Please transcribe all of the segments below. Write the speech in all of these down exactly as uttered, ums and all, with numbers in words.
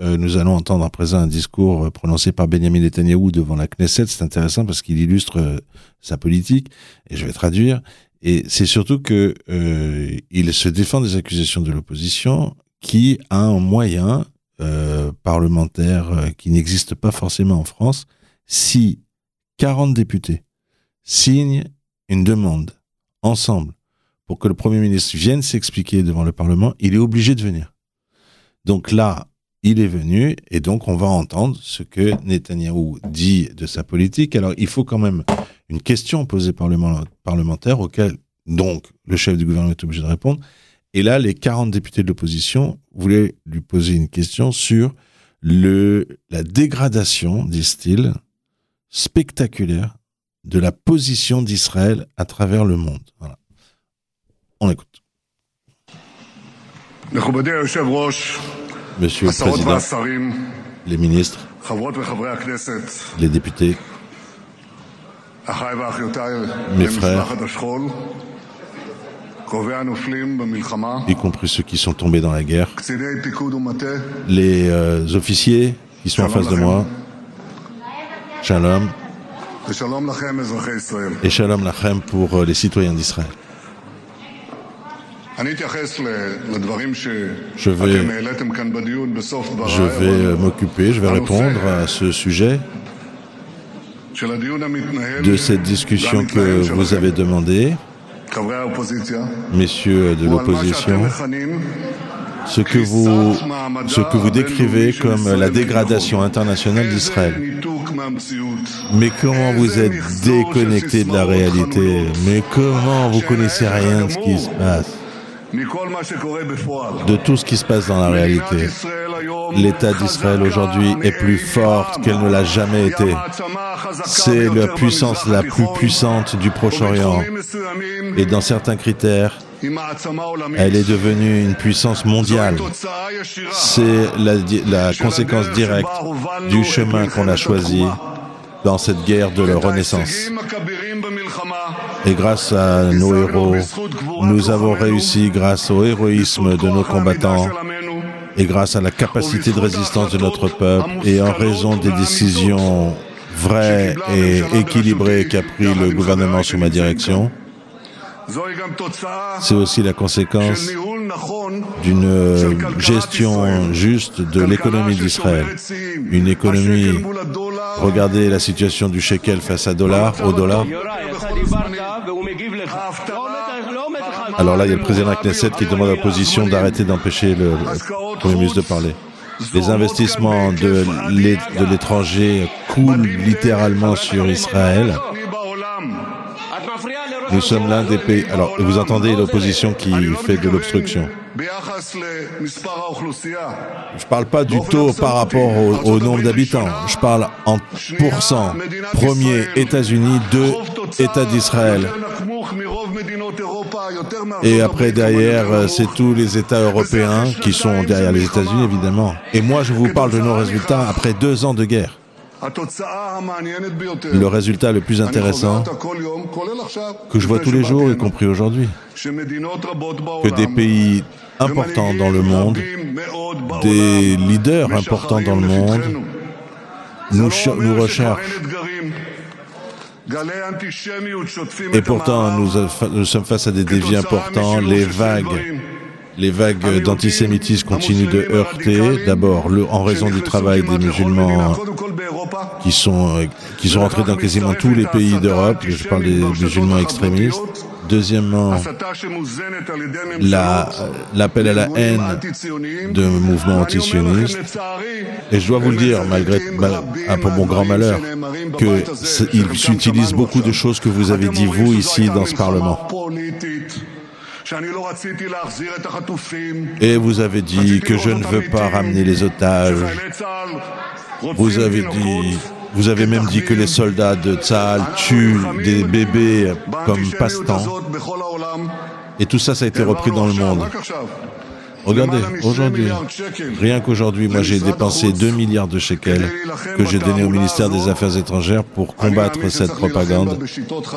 euh, nous allons entendre à présent un discours euh, prononcé par Benjamin Netanyahou devant la Knesset. C'est intéressant parce qu'il illustre euh, sa politique, et je vais traduire. Et c'est surtout que euh, il se défend des accusations de l'opposition qui a un moyen euh, parlementaire euh, qui n'existe pas forcément en France. Si quarante députés signent une demande ensemble pour que le Premier ministre vienne s'expliquer devant le Parlement, il est obligé de venir. Donc là, il est venu, et donc on va entendre ce que Netanyahou dit de sa politique. Alors, il faut quand même une question posée par le parlementaire, auquel, donc, le chef du gouvernement est obligé de répondre. Et là, les quarante députés de l'opposition voulaient lui poser une question sur le, la dégradation, disent-ils, spectaculaire de la position d'Israël à travers le monde. Voilà. On écoute. Monsieur le Président, les ministres, les députés, mes frères, y compris ceux qui sont tombés dans la guerre, les euh, officiers qui sont en face de moi, Shalom, et Shalom Lachem pour euh, les citoyens d'Israël. Je vais, je vais m'occuper, je vais répondre à ce sujet de cette discussion que vous avez demandée, messieurs de l'opposition, ce que vous, ce que vous décrivez comme la dégradation internationale d'Israël. Mais comment vous êtes déconnecté de la réalité? Mais comment vous connaissez rien de ce qui se passe? De tout ce qui se passe dans la réalité. L'État d'Israël aujourd'hui est plus forte qu'elle ne l'a jamais été. C'est la puissance la plus puissante du Proche-Orient. Et dans certains critères, elle est devenue une puissance mondiale. C'est la, la conséquence directe du chemin qu'on a choisi dans cette guerre de la Renaissance. Et grâce à nos héros, nous avons réussi, grâce au héroïsme de nos combattants, et grâce à la capacité de résistance de notre peuple, et en raison des décisions vraies et équilibrées qu'a pris le gouvernement sous ma direction, c'est aussi la conséquence d'une gestion juste de l'économie d'Israël. Une économie, regardez la situation du shekel face à dollar, au dollar. Alors là, il y a le président de la Knesset qui demande à l'opposition d'arrêter d'empêcher le, le Premier ministre de parler. Les investissements de l'étranger coulent littéralement sur Israël. Nous sommes l'un des pays... Alors, vous entendez l'opposition qui fait de l'obstruction. Je ne parle pas du taux par rapport au, au nombre d'habitants. Je parle en pourcent. Premier, États-Unis. Deux, État d'Israël. Et après, derrière, c'est tous les États européens qui sont derrière les États-Unis, évidemment. Et moi, je vous parle de nos résultats après deux ans de guerre. Le résultat le plus intéressant que je vois tous les jours, y compris aujourd'hui, que des pays importants dans le monde, des leaders importants dans le monde, nous, nous recherchent. Et pourtant, nous, nous sommes face à des défis importants. Les vagues, les vagues d'antisémitisme continuent de heurter. D'abord, le, en raison du travail des musulmans qui sont, qui sont entrés dans quasiment tous les pays d'Europe. Je parle des musulmans extrémistes. Deuxièmement, la, l'appel à la haine de mouvements antisionistes. Et je dois vous le dire, malgré, mal, pour mon grand malheur, qu'il s'utilise beaucoup de choses que vous avez dit, vous, ici, dans ce Parlement. Et vous avez dit que je ne veux pas ramener les otages. Vous avez dit... Vous avez même dit que les soldats de Tzahal tuent des bébés comme passe-temps. Et tout ça, ça a été repris dans le monde. Regardez, aujourd'hui, rien qu'aujourd'hui, moi j'ai dépensé deux milliards de shekels que j'ai donnés au ministère des Affaires étrangères pour combattre cette propagande.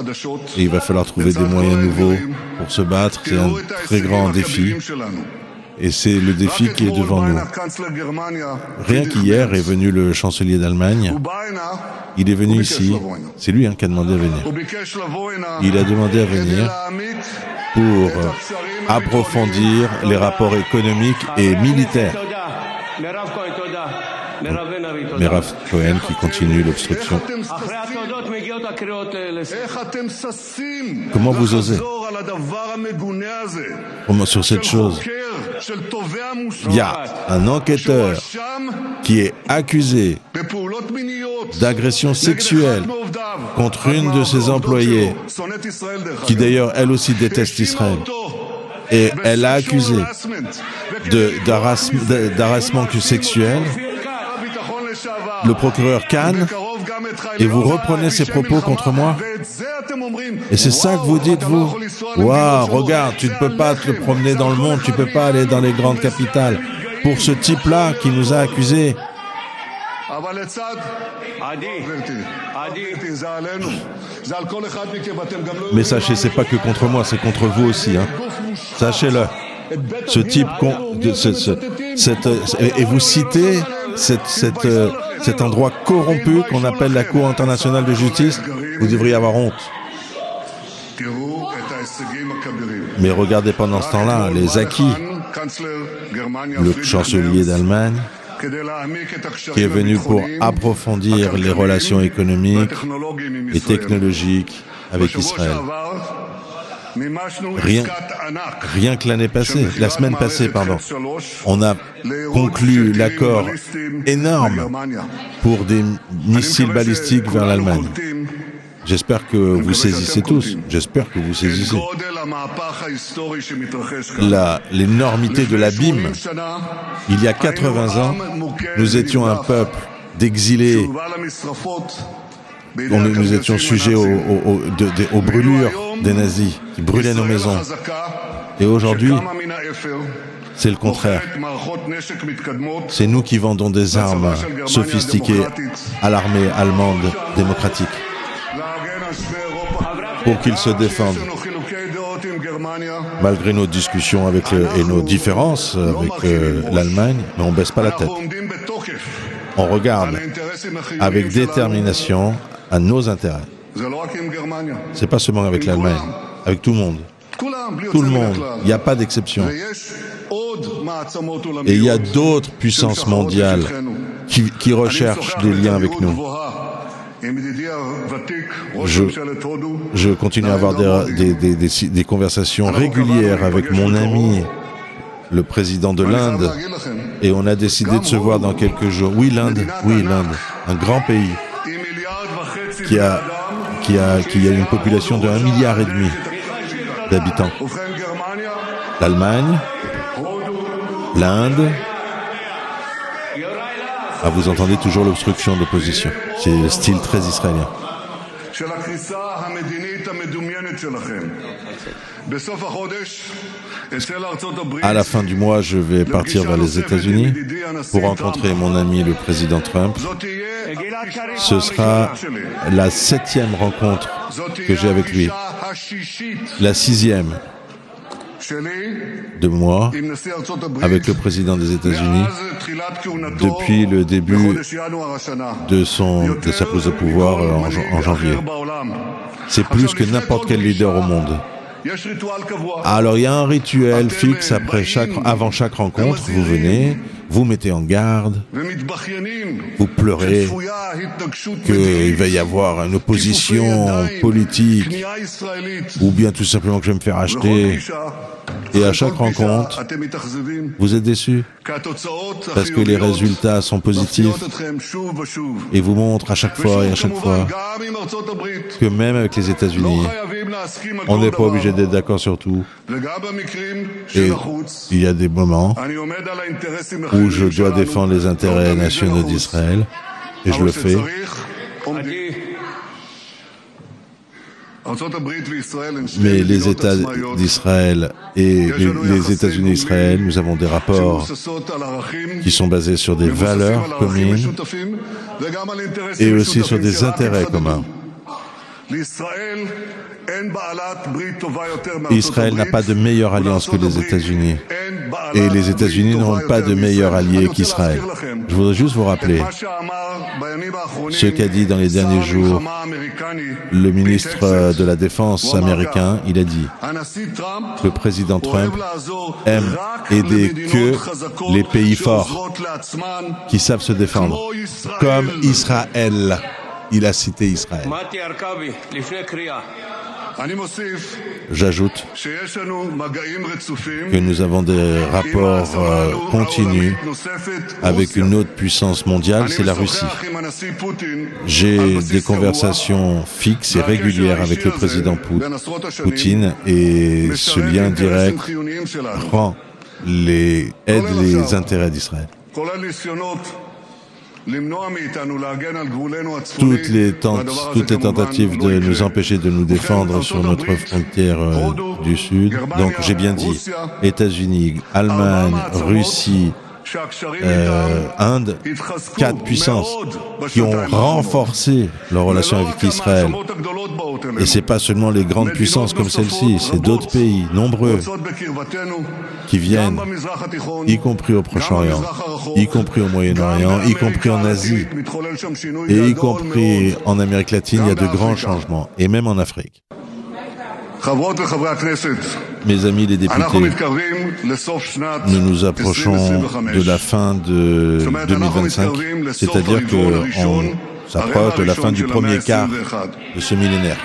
Et il va falloir trouver des moyens nouveaux pour se battre. C'est un très grand défi. Et c'est le défi qui est devant nous. Rien qu'hier est venu le chancelier d'Allemagne. Il est venu ici. C'est lui hein, qui a demandé à venir. Il a demandé à venir pour approfondir les rapports économiques et militaires. Merav Cohen qui continue l'obstruction. Comment vous osez? Comment sur cette chose? Il y a un enquêteur qui est accusé d'agression sexuelle contre une de ses employées, qui d'ailleurs elle aussi déteste Israël. Et elle l'a accusé de, d'harassement sexuel. Le procureur Kahn, et vous reprenez ces propos contre moi. Et c'est ça que vous dites, vous. Waouh, regarde, tu ne peux pas te promener dans le monde, tu ne peux pas aller dans les grandes capitales. Pour ce type-là qui nous a accusés. Mais sachez, c'est pas que contre moi, c'est contre vous aussi. Hein. Sachez-le. Ce type, de, ce, ce, cette, et vous citez cette, cette, cet endroit corrompu qu'on appelle la Cour internationale de justice, vous devriez avoir honte. Mais regardez pendant ce temps-là les acquis. Le chancelier d'Allemagne, qui est venu pour approfondir les relations économiques et technologiques avec Israël. Rien, rien que l'année passée, la semaine passée, pardon, on a conclu l'accord énorme pour des missiles balistiques vers l'Allemagne. J'espère que vous saisissez tous, j'espère que vous saisissez la, l'énormité de l'abîme. Il y a quatre-vingts ans, nous étions un peuple d'exilés. On, nous étions sujets aux, aux, aux, de, de, aux brûlures des nazis qui brûlaient nos maisons. Et aujourd'hui, c'est le contraire. C'est nous qui vendons des armes sophistiquées à l'armée allemande démocratique pour qu'ils se défendent. Malgré nos discussions avec le, et nos différences avec euh, l'Allemagne, mais on ne baisse pas la tête. On regarde avec détermination à nos intérêts. C'est pas seulement avec l'Allemagne, avec tout le monde. Tout le monde, il n'y a pas d'exception. Et il y a d'autres puissances mondiales qui, qui recherchent des liens avec nous. Je, je continue à avoir des, des, des, des, des conversations régulières avec mon ami, le président de l'Inde, et on a décidé de se voir dans quelques jours. Oui, l'Inde, oui, l'Inde, un grand pays qui a, qui a, qui a une population de un milliard et demi d'habitants. L'Allemagne, l'Inde. Ah, vous entendez toujours l'obstruction d'opposition. C'est le style très israélien. À la fin du mois, je vais partir vers les États-Unis pour rencontrer mon ami le président Trump. Ce sera la septième rencontre que j'ai avec lui, la sixième de moi avec le président des États-Unis depuis le début de, son, de sa prise au pouvoir en, en janvier. C'est plus que n'importe quel leader au monde. Alors il y a un rituel fixe après chaque, avant chaque rencontre. Vous venez, vous mettez en garde, vous pleurez qu'il va y avoir une opposition politique ou bien tout simplement que je vais me faire acheter. Et à chaque rencontre, vous êtes déçus parce que les résultats sont positifs et vous montrent à chaque fois et à chaque fois que même avec les États-Unis, on n'est pas obligé d'être d'accord sur tout. Et il y a des moments où je dois défendre les intérêts nationaux d'Israël et je le fais. Mais les États d'Israël et les, les États-Unis d'Israël, nous avons des rapports qui sont basés sur des valeurs communes et aussi sur des intérêts communs. Israël n'a pas de meilleure alliance que les États-Unis. Et les États-Unis n'ont pas de meilleur allié qu'Israël. Je voudrais juste vous rappeler ce qu'a dit dans les derniers jours le ministre de la Défense américain. Il a dit que le président Trump aime aider que les pays forts qui savent se défendre, comme Israël. Il a cité Israël. J'ajoute que nous avons des rapports euh, continus avec une autre puissance mondiale, c'est la Russie. J'ai des conversations fixes et régulières avec le président Poutine et ce lien direct rend les, aide les intérêts d'Israël. Toutes les, tentes, toutes les tentatives de nous empêcher de nous défendre sur notre frontière euh, du Sud. Donc j'ai bien dit, États-Unis, Allemagne, Russie, euh, Inde, quatre puissances qui ont renforcé leurs relations avec Israël. Et c'est pas seulement les grandes puissances comme celle-ci, c'est d'autres pays nombreux qui viennent, y compris au Proche-Orient, y compris au Moyen-Orient, y compris en Asie, et y compris en Amérique latine, il y a de grands changements, et même en Afrique. Mes amis les députés, nous nous approchons de la fin de deux mille vingt-cinq, c'est-à-dire qu'on s'approche de la fin du premier quart de ce millénaire.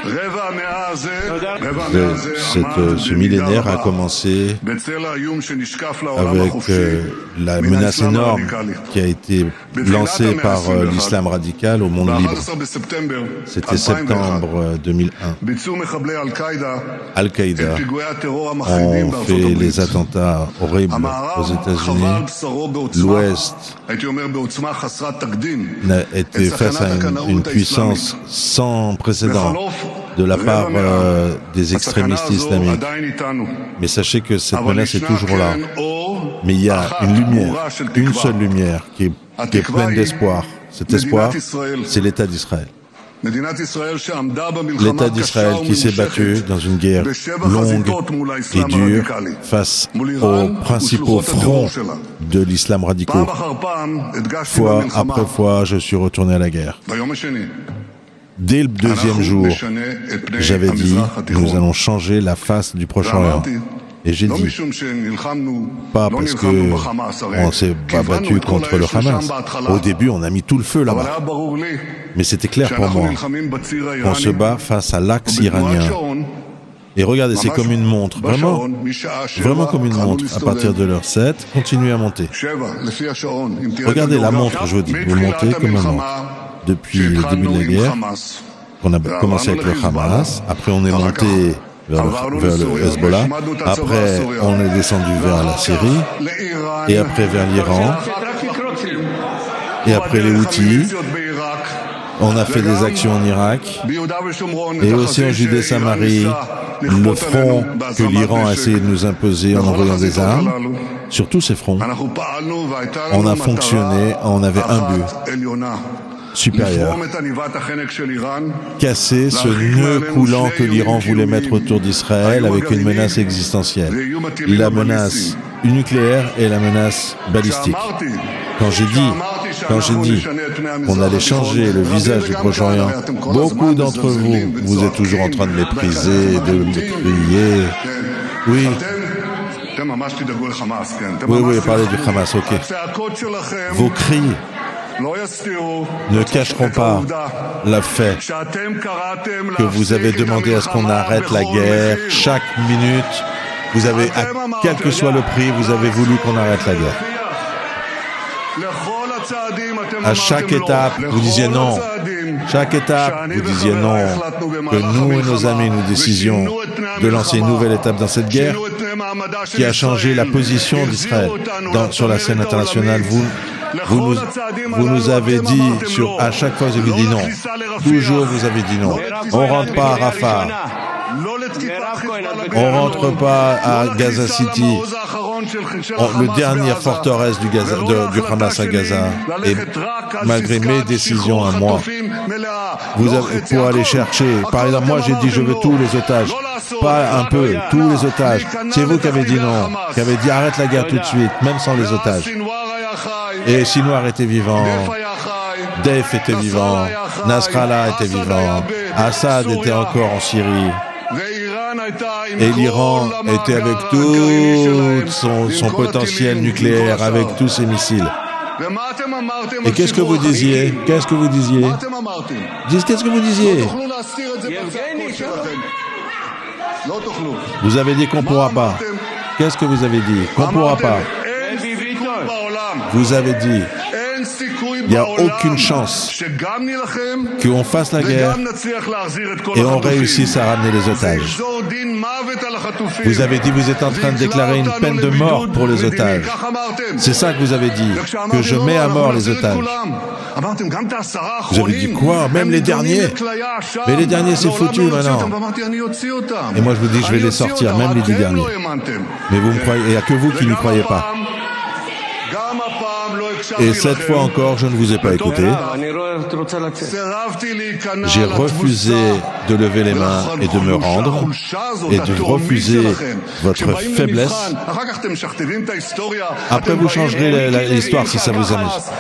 De, cette, ce millénaire a commencé avec euh, la menace énorme qui a été lancée par euh, l'islam radical au monde libre. C'était septembre deux mille un. Al-Qaïda ont fait les attentats horribles aux États-Unis. L'Ouest a été face à une, une puissance sans précédent de la part euh, des extrémistes islamiques. Mais sachez que cette menace est toujours là. Mais il y a une lumière, une seule lumière qui est, qui est pleine d'espoir. Cet espoir, c'est l'État d'Israël. L'État d'Israël qui s'est battu dans une guerre longue et dure face aux principaux fronts de l'islam radical. Fois après fois, je suis retourné à la guerre. Dès le deuxième jour, j'avais dit, nous allons changer la face du Proche-Orient. Et j'ai dit, pas parce qu'on s'est pas battu contre le Hamas. Au début, on a mis tout le feu là-bas. Mais c'était clair pour moi. On se bat face à l'axe iranien. Et regardez, c'est comme une montre. Vraiment, vraiment comme une montre. À partir de l'heure sept, continuez à monter. Regardez la montre, je vous dis. Vous montez comme une montre. Depuis le début de la guerre, on a commencé avec le Hamas. Après, on est monté vers le, vers le Hezbollah. Après, on est descendu vers la Syrie. Et après, vers l'Iran. Et après, les Houthis. On a fait des actions en Irak. Et aussi en Judée-Samarie. Le front que l'Iran a essayé de nous imposer en envoyant des armes. Sur tous ces fronts, on a fonctionné. On avait un but supérieur. Casser ce nœud coulant que l'Iran voulait mettre autour d'Israël avec une menace existentielle. La menace nucléaire et la menace balistique. Quand j'ai dit, quand j'ai dit qu'on allait changer le visage du Proche-Orient, beaucoup d'entre vous, vous êtes toujours en train de mépriser, de crier. Oui. Oui, oui, parlez du Hamas, ok. Vos cris ne cacheront pas le fait que vous avez demandé à ce qu'on arrête la guerre. Chaque minute, vous avez, à, quel que soit le prix, vous avez voulu qu'on arrête la guerre. À chaque étape, vous disiez non. Chaque étape, vous disiez non. Que nous et nos amis, nous décidions de lancer une nouvelle étape dans cette guerre qui a changé la position d'Israël dans, sur la scène internationale. Vous, vous, nous, vous nous avez dit, sur, à chaque fois, vous avez dit non. Toujours, vous avez dit non. On rentre pas à Rafah. On rentre pas à Gaza City. le dernière forteresse du, Gaza, de, du Hamas à Gaza. Et malgré mes décisions à moi, vous avez, pour aller chercher, par exemple, moi j'ai dit je veux tous les otages, pas un peu, tous les otages. C'est vous qui avez dit non, qui avez dit arrête la guerre tout de suite, même sans les otages. Et Sinwar était vivant, Deif était vivant, Nasrallah était vivant, Assad était encore en Syrie. Et l'Iran était avec tout son, son potentiel nucléaire, avec tous ses missiles. Et qu'est-ce que vous disiez? Qu'est-ce que vous disiez? Dites, qu'est-ce que vous disiez? Vous avez dit qu'on ne pourra pas. Qu'est-ce que vous avez dit? Qu'on ne pourra pas. Vous avez dit, il n'y a aucune chance qu'on fasse la guerre et on réussisse à ramener les otages. Vous avez dit, vous êtes en train de déclarer une peine de mort pour les otages. C'est ça que vous avez dit, que je mets à mort les otages. Vous avez dit quoi? Même les derniers? Mais les derniers, c'est foutu maintenant. Et moi, je vous dis, je vais les sortir, même les dix derniers. Mais vous me croyez, il n'y a que vous qui n'y croyez pas. Et cette fois encore, je ne vous ai pas écouté. J'ai refusé de lever les mains et de me rendre, et de refuser votre faiblesse. Après, vous changerez l'histoire si ça vous amuse.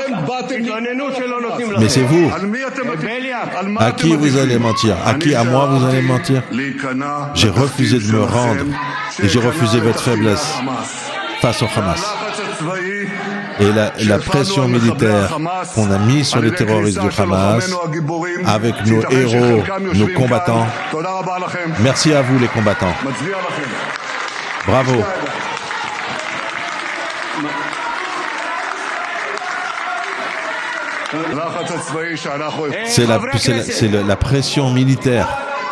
Mais c'est vous. À qui vous allez mentir? À qui? À moi vous allez mentir? J'ai refusé de me rendre, et j'ai refusé votre faiblesse face au Hamas. Et la, la pression militaire qu'on a mise sur les terroristes du Hamas, avec nos héros, nos combattants. Merci à vous les combattants. Bravo. C'est la, c'est la, c'est la, la pression militaire.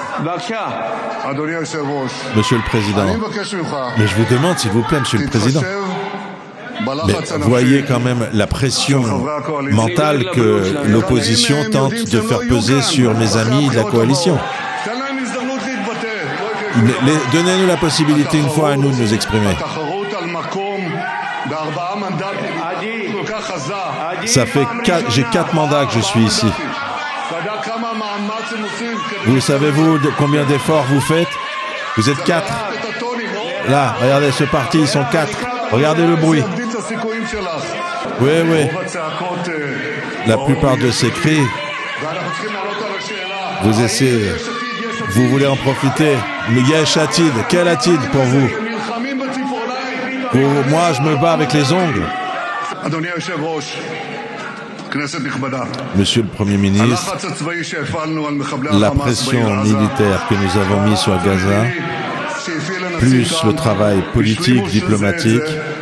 Monsieur le Président, mais je vous demande, s'il vous plaît, Monsieur le Président, mais voyez quand même la pression mentale que l'opposition tente de faire peser sur mes amis de la coalition. Donnez-nous la possibilité une fois à nous de nous exprimer. Ça fait quatre, j'ai quatre mandats que je suis ici. Vous savez-vous de combien d'efforts vous faites? Vous êtes quatre. Là, regardez ce parti, ils sont quatre. Regardez le bruit. Oui, oui. La plupart de ces cris, vous essayez, vous voulez en profiter. Mais Yesh Atid, quel Atid pour vous? Pour moi, je me bats avec les ongles. Monsieur le Premier ministre, la pression militaire que nous avons mise sur Gaza, plus le travail politique, diplomatique,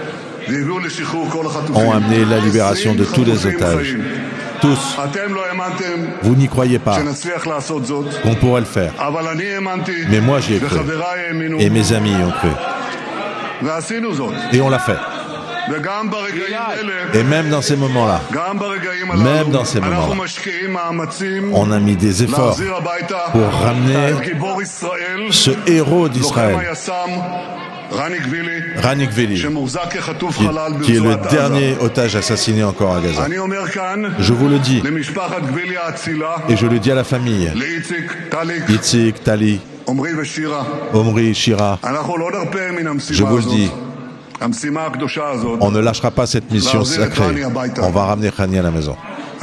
ont amené la libération de tous les otages. Tous. Vous n'y croyez pas qu'on pourrait le faire. Mais moi j'y ai cru. Et mes amis y ont cru. Et on l'a fait. Et même dans ces moments-là, même dans ces moments-là, on a mis des efforts pour ramener ce héros d'Israël, Ranik Vili, qui, qui est le dernier otage assassiné encore à Gaza. Je vous le dis, et je le dis à la famille, Itzik, Tali, Omri, Shira, je vous le dis, on ne lâchera pas cette mission sacrée. On va ramener Khani à la maison.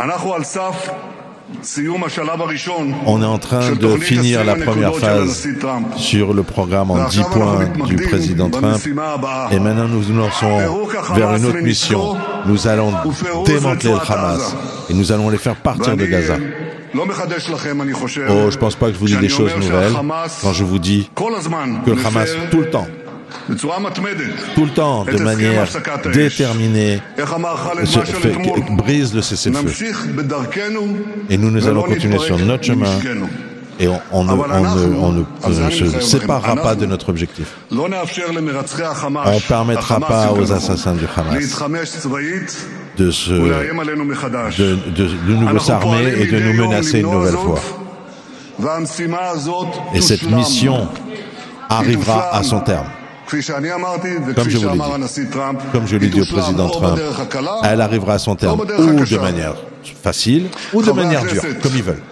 On est en train de finir la première phase sur le programme en dix points du président Trump. Et maintenant, nous nous lançons vers une autre mission. Nous allons démanteler le Hamas. Et nous allons les faire partir de Gaza. Oh, je ne pense pas que je vous dis des choses nouvelles quand je vous dis que le Hamas, tout le temps, tout le temps, de manière déterminée, se fait, brise le cessez-le-feu. Et nous, nous allons continuer sur notre chemin et on, on, ne, on, ne, on, ne, on ne se séparera pas de notre objectif. On ne permettra pas aux assassins du Hamas de, se, de, de, de nous s'armer et de nous menacer une nouvelle fois. Et cette mission arrivera à son terme. Comme je vous l'ai dit, comme je l'ai dit au président Trump, elle arrivera à son terme ou de manière facile ou de manière dure, comme ils veulent.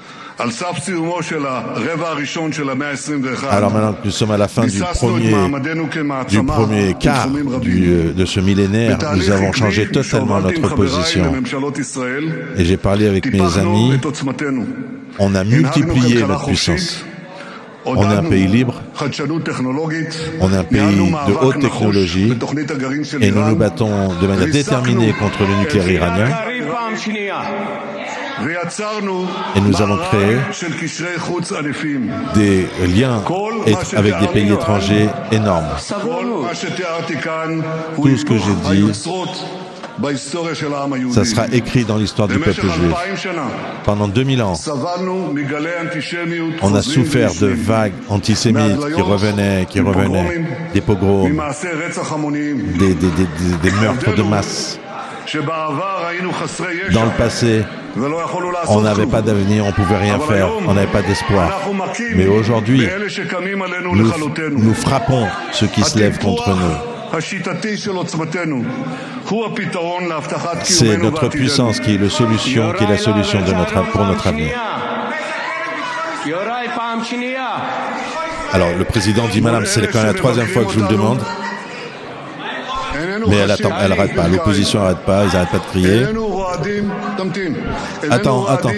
Alors maintenant que nous sommes à la fin du premier, du premier quart du, de ce millénaire, nous avons changé totalement notre position. Et j'ai parlé avec mes amis, on a multiplié notre puissance. On est un pays libre, on est un pays de haute technologie et nous nous battons de manière déterminée contre le nucléaire iranien. Et nous avons créé des liens avec des pays étrangers énormes. Tout ce que j'ai dit, ça sera écrit dans l'histoire du peuple juif. Pendant deux mille ans, on a souffert de vagues antisémites qui revenaient, qui revenaient, des pogroms, des, des, des, des meurtres de masse. Dans le passé, on n'avait pas d'avenir, on ne pouvait rien faire, on n'avait pas d'espoir. Mais aujourd'hui, nous, nous frappons ceux qui se lèvent contre nous. C'est notre puissance qui est la solution, qui est la solution de notre, pour notre avenir. Alors, le président dit, madame, c'est quand même la troisième fois que je vous le demande. Mais elle attend, elle n'arrête pas, l'opposition n'arrête pas, ils n'arrêtent pas de crier. Attends, attends.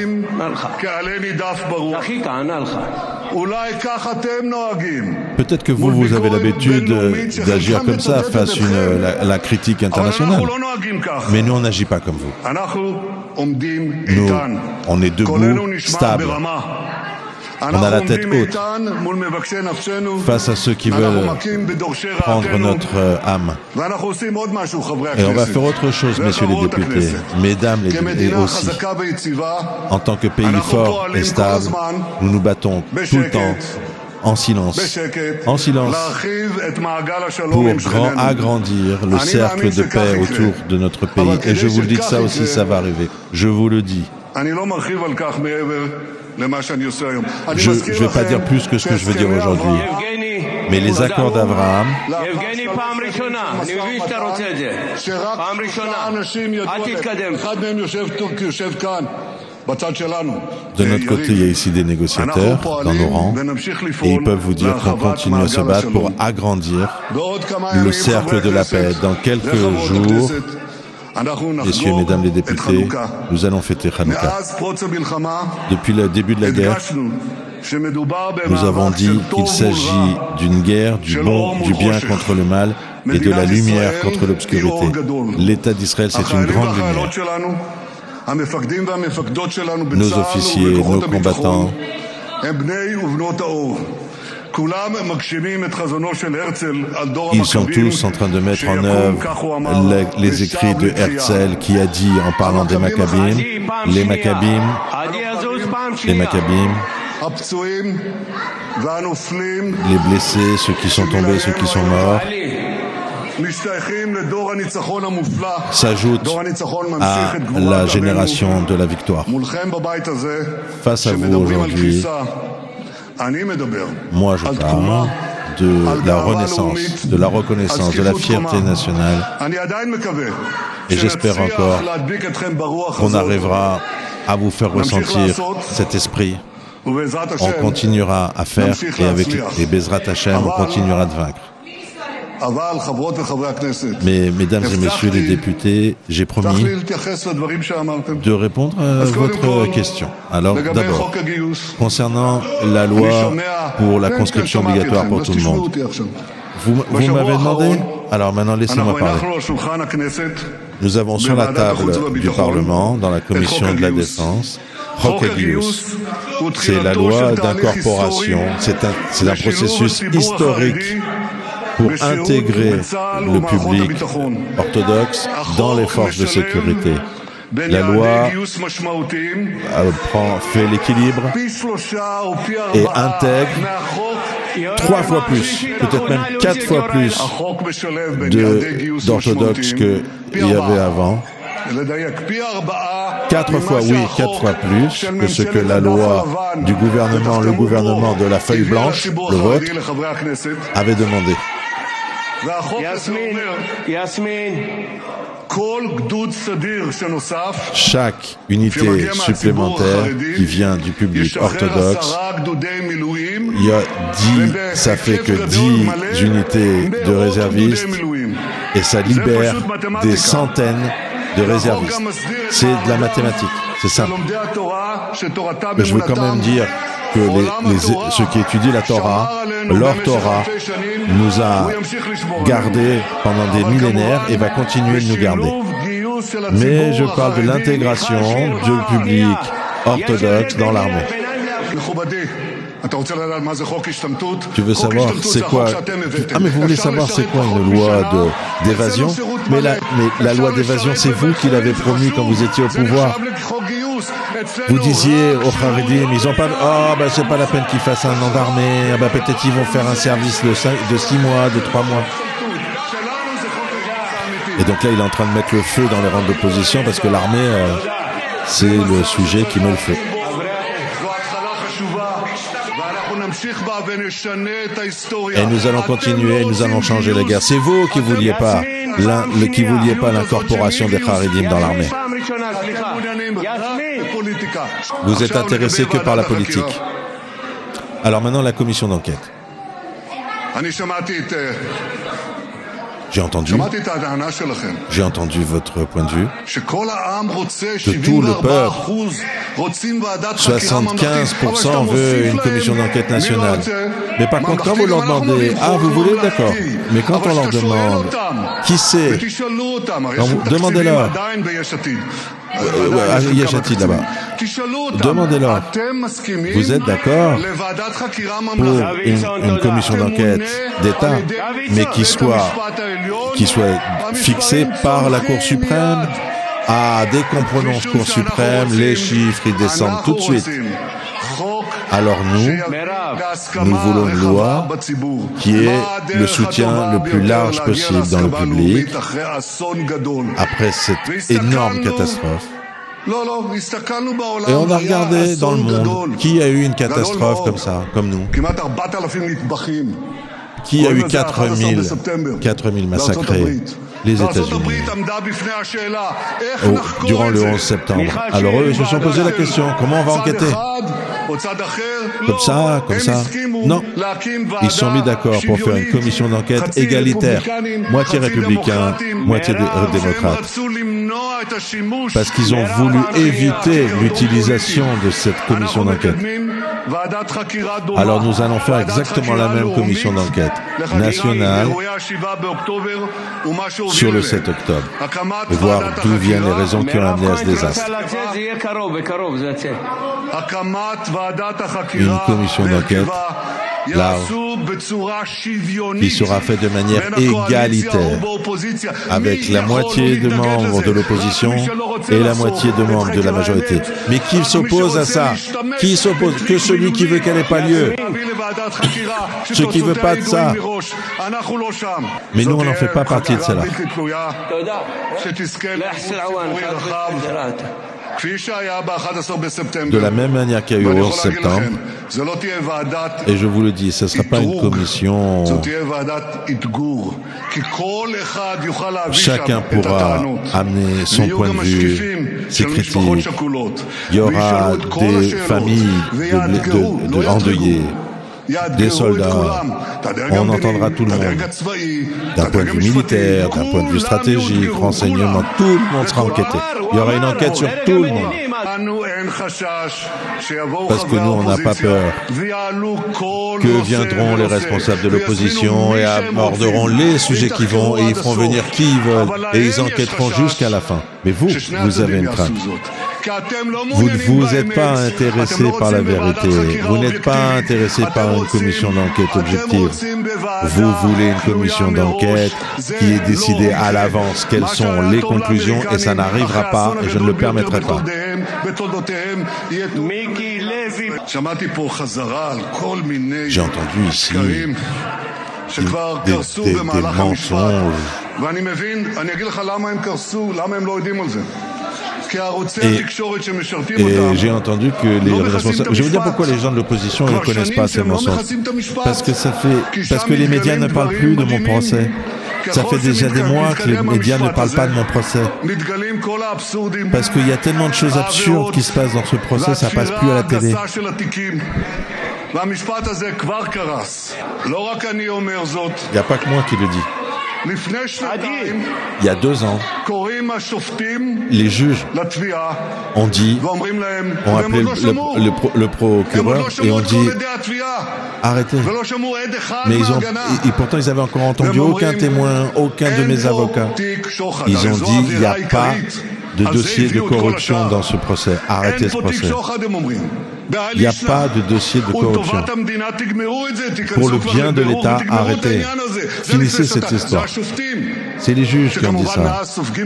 Peut-être que vous, vous avez l'habitude d'agir comme ça face à une, la, la critique internationale. Mais nous, on n'agit pas comme vous. Nous, on est debout, stable. On a la tête haute face à ceux qui veulent prendre notre âme. Et on va faire autre chose, messieurs les députés, mesdames les députés aussi. En tant que pays fort et stable, nous nous battons tout le temps en silence, en silence, pour grand agrandir le cercle de paix autour de notre pays. Et je vous le dis que ça aussi, ça va arriver. Je vous le dis. Je ne vais pas dire plus que ce que je veux dire aujourd'hui. Mais les accords d'Abraham, de notre côté, il y a ici des négociateurs dans nos rangs et ils peuvent vous dire qu'on continue à se battre pour agrandir le cercle de la paix. Dans quelques jours, messieurs et mesdames les députés, nous allons fêter Hanouka. Depuis le début de la guerre, nous avons dit qu'il s'agit d'une guerre du bon, du bien contre le mal et de la lumière contre l'obscurité. L'État d'Israël, c'est une grande lumière. Nos officiers, nos combattants, ils sont tous en train de mettre en œuvre les, les écrits de Herzl qui a dit en parlant des Maccabim, les Maccabim, les Maccabim, les blessés, ceux qui sont tombés, ceux qui sont morts, s'ajoute à la génération de la victoire. Face à vous aujourd'hui, moi je parle de la renaissance, de la reconnaissance, de la fierté nationale. Et j'espère encore qu'on arrivera à vous faire ressentir cet esprit. On continuera à faire et avec les Bezrat Hashem, on continuera de vaincre. Mais, mesdames et messieurs les députés, j'ai promis de répondre à votre question. Alors, d'abord, concernant la loi pour la conscription obligatoire pour tout le monde, vous, vous m'avez demandé? Alors maintenant, laissez-moi parler. Nous avons sur la table du Parlement, dans la commission de la Défense, Chok Hagius. C'est la loi d'incorporation, c'est un, c'est un processus historique pour intégrer le public orthodoxe dans les forces de sécurité. La loi euh, prend, fait l'équilibre et intègre trois fois plus, peut-être même quatre fois plus de, d'orthodoxes qu'il y avait avant. Quatre fois, oui, quatre fois plus que ce que la loi du gouvernement, le gouvernement de la feuille blanche, le vote, avait demandé. Chaque unité supplémentaire qui vient du public orthodoxe, il y a dix, ça fait que dix unités de réservistes et ça libère des centaines de réservistes. C'est de la mathématique, c'est simple. Mais je veux quand même dire que les, les, ceux qui étudient la Torah, leur Torah nous a gardés pendant des millénaires et va continuer de nous garder. Mais je parle de l'intégration du public orthodoxe dans l'armée. Tu veux savoir c'est quoi? Ah mais vous voulez savoir c'est quoi une loi de, d'évasion? Mais la, mais la loi d'évasion, c'est vous qui l'avez promis quand vous étiez au pouvoir. Vous disiez aux Haredim, ils ont pas, oh ben c'est pas la peine qu'ils fassent un an d'armée, ah ben peut-être ils vont faire un service de, cinq, de six mois, de trois mois. Et donc là, il est en train de mettre le feu dans les rangs d'opposition parce que l'armée, euh, c'est le sujet qui met le feu. Et nous allons continuer, nous allons changer la guerre. C'est vous qui vouliez pas, le, qui vouliez pas l'incorporation des Haredim dans l'armée. Vous êtes intéressé que par la politique. Alors maintenant, la commission d'enquête. J'ai entendu, j'ai entendu votre point de vue, que tout le peuple, soixante-quinze pour cent veut une commission d'enquête nationale. Mais par contre, quand vous leur demandez, ah, vous voulez, d'accord, mais quand on leur demande, qui c'est, demandez-leur, euh, ouais, Yachatid là-bas, demandez-leur, vous êtes d'accord pour une, une commission d'enquête d'État, mais qui soit, qui soit fixée par la Cour suprême? Ah, dès qu'on prononce Cour suprême, les chiffres, ils descendent tout de suite. Alors nous, nous voulons une loi qui ait le soutien le plus large possible dans le public après cette énorme catastrophe. Et on a regardé dans le monde qui a eu une catastrophe comme ça, comme nous. Qui a eu quatre mille massacrés? Les États-Unis. Oh, durant le onze septembre. Alors eux, ils se sont posé la question, comment on va enquêter? Comme ça, comme ça. Non. Ils se sont mis d'accord pour faire une commission d'enquête égalitaire. Moitié républicain, moitié démocrate. Parce qu'ils ont voulu éviter l'utilisation de cette commission d'enquête. Alors nous allons faire exactement la même commission d'enquête nationale sur le sept octobre et voir d'où viennent les raisons qui ont amené à ce désastre. Une commission d'enquête large qui sera faite de manière égalitaire avec la moitié de membres de l'opposition et la moitié de membres de la majorité. Mais qui s'oppose à ça? Qui s'oppose? Que celui qui veut qu'elle n'ait pas lieu. Ceux qui ne veulent pas de ça. Mais nous, on n'en fait pas partie de cela. De la même manière qu'il y a eu le onze septembre, et je vous le dis, ce ne sera pas une commission. Chacun pourra amener son point de vue, ses critiques. Il y aura des familles de, de, de endeuillées, des soldats. On entendra tout le monde. D'un point de vue militaire, d'un point de vue stratégique, renseignement, tout le monde sera enquêté. Il y aura une enquête sur tout le monde. Parce que nous, on n'a pas peur que viendront les responsables de l'opposition et aborderont les sujets qui vont et ils feront venir qui ils veulent et ils enquêteront jusqu'à la fin. Mais vous, vous avez une crainte. Vous ne vous êtes pas intéressé par la vérité. Vous n'êtes pas intéressé par une commission d'enquête objective. Vous voulez une commission d'enquête qui est décidée à l'avance quelles sont les conclusions et ça n'arrivera pas et je ne le permettrai pas. J'ai entendu ici des, des, des mensonges. Et, et j'ai entendu que les responsables... Je vais vous dire pourquoi les gens de l'opposition ne connaissent pas ces mensonges. Parce que ça fait... Parce que les médias ne parlent plus de mon procès. Ça fait déjà des mois que les médias ne parlent pas de mon procès. Parce qu'il y a tellement de choses absurdes qui se passent dans ce procès, ça passe plus à la télé. Il n'y a pas que moi qui le dis. Il y a deux ans, les juges ont dit, ont appelé le, le, le, le procureur et ont dit arrêtez. Mais ils ont, et, et pourtant ils avaient encore entendu aucun témoin, aucun de mes avocats. Ils ont dit il n'y a pas de dossier de corruption dans ce procès. Arrêtez ce procès. Il n'y a pas de dossier de corruption. Pour le bien de l'État, arrêtez. Finissez cette histoire. C'est les juges qui ont dit ça.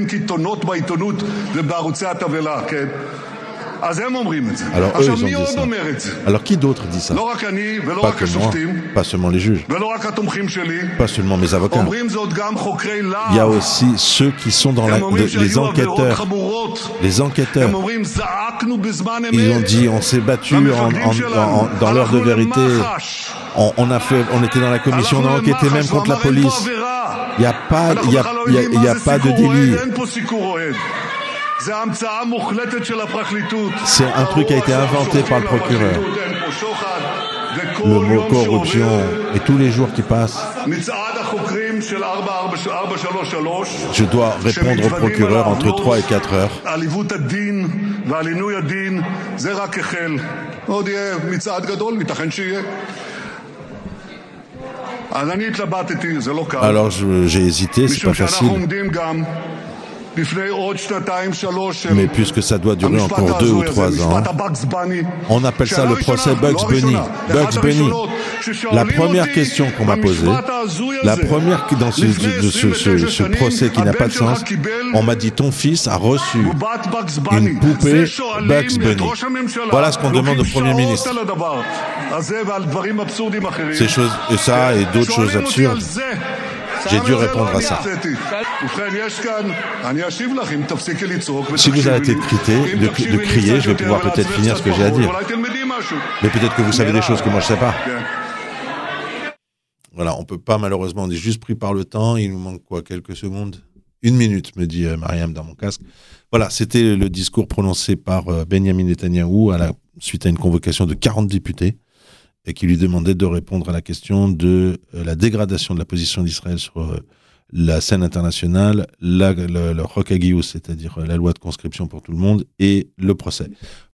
Alors eux, ils ont dit ça. Alors qui d'autre dit ça? Pas que moi, pas seulement les juges, pas seulement mes avocats. Il y a aussi ceux qui sont dans la, de, les enquêteurs. Les enquêteurs. Ils ont dit, on s'est battu en, en, en, dans l'heure de vérité. On, on a fait, on était dans la commission, on a enquêté même contre la police. Il n'y a pas, il y a, il y a, il y a pas de délit. C'est un truc qui a été inventé par le procureur. Le mot corruption et tous les jours qui passent. Je dois répondre au procureur entre trois et quatre heures. Alors je, j'ai hésité, c'est pas facile. Mais puisque ça doit durer encore deux ou trois ans, on appelle ça le procès Bugs Bunny. Bugs Bunny. La première question qu'on m'a posée, la première dans ce, de ce, ce, ce procès qui n'a pas de sens, on m'a dit ton fils a reçu une poupée Bugs Bunny. Voilà ce qu'on demande au Premier ministre. Ces choses, et ça et d'autres choses absurdes. J'ai dû répondre à ça. Si vous arrêtez de crier, de, de crier, je vais pouvoir peut-être finir ce que j'ai à dire. Mais peut-être que vous savez des choses que moi je ne sais pas. Voilà, on ne peut pas malheureusement, on est juste pris par le temps. Il nous manque quoi, quelques secondes? Une minute, me dit Mariam dans mon casque. Voilà, c'était le discours prononcé par Benyamin Netanyahou à la suite à une convocation de quarante députés. Et qui lui demandait de répondre à la question de euh, la dégradation de la position d'Israël sur euh, la scène internationale, la, le, le Chok Hagius, c'est-à-dire euh, la loi de conscription pour tout le monde, et le procès.